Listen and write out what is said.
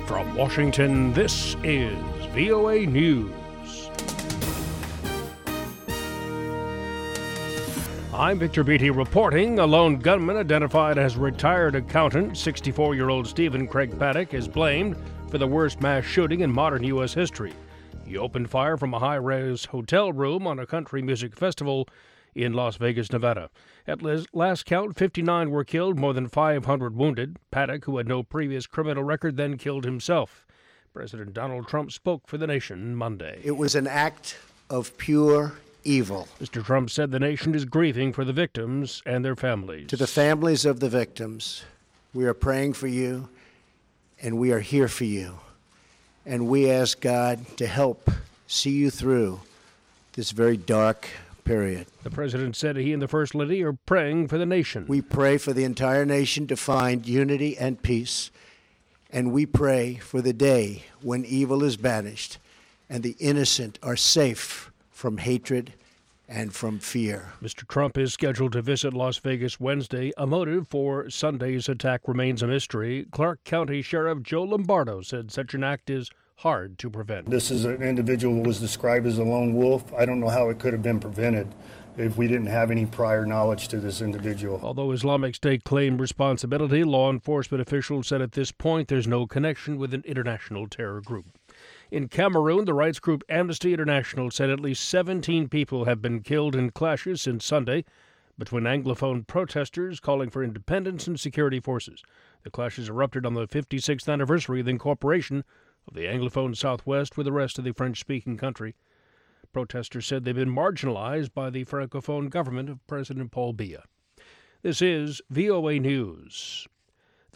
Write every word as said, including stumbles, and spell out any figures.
From Washington, this is V O A News. I'm Victor Beatty reporting. A lone gunman identified as retired accountant, sixty-four-year-old Stephen Craig Paddock, is blamed for the worst mass shooting in modern U S history. He opened fire from a high-rise hotel room on a country music festival in Las Vegas, Nevada. At last count, fifty-nine were killed, more than five hundred wounded. Paddock, who had no previous criminal record, then killed himself. President Donald Trump spoke for the nation Monday. It was an act of pure evil. Mister Trump said the nation is grieving for the victims and their families. To the families of the victims, we are praying for you, and we are here for you. And we ask God to help see you through this very dark period. The president said he and the First Lady are praying for the nation. We pray for the entire nation to find unity and peace, and we pray for the day when evil is banished and the innocent are safe from hatred and from fear. Mister Trump is scheduled to visit Las Vegas Wednesday. A motive for Sunday's attack remains a mystery. Clark County Sheriff Joe Lombardo said such an act is hard to prevent. This is an individual who was described as a lone wolf. I don't know how it could have been prevented if we didn't have any prior knowledge to this individual. Although Islamic State claimed responsibility, law enforcement officials said at this point there's no connection with an international terror group. In Cameroon, the rights group Amnesty International said at least seventeen people have been killed in clashes since Sunday between Anglophone protesters calling for independence and security forces. The clashes erupted on the fifty-sixth anniversary of the incorporation of the Anglophone Southwest with the rest of the French-speaking country. Protesters said they've been marginalized by the Francophone government of President Paul Biya. This is V O A News.